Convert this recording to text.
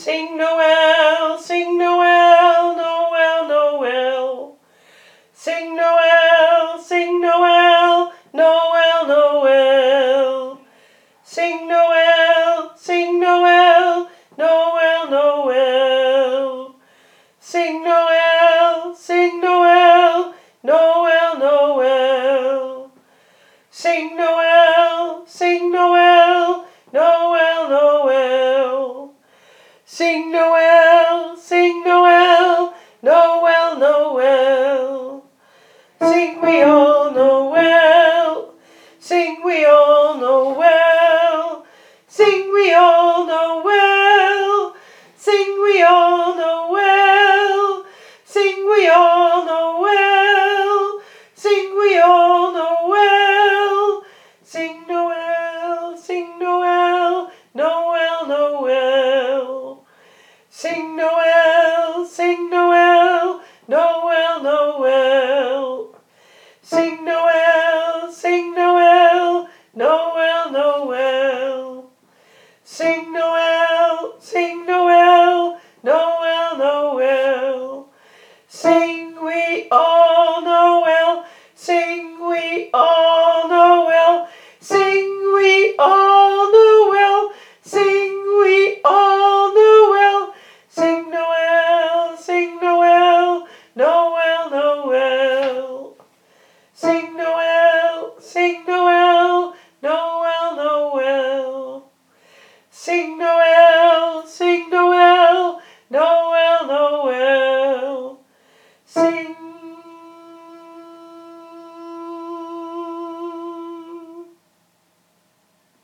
Sing Noel, sing Noel, Noel, Noel. Sing Noel, sing Noel, Noel, Noel. Sing Noel, sing Noel, Noel, Noel. Sing Noel, sing Noel, Noel, Noel. Sing Noel, sing Noel, Noel, Noel. Sing Noel, sing Noel, Noel, Noel. Sing we all Noel, sing we all Noel, sing we all Noel.